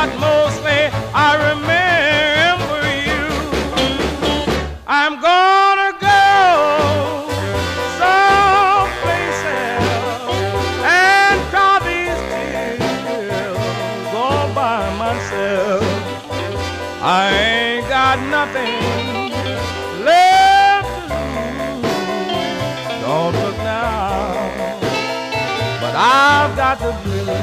but mostly I remember you. I'm gonna go someplace else and cry these tears all by myself. I ain't got nothing left to lose. Don't look now, but I've got the blues.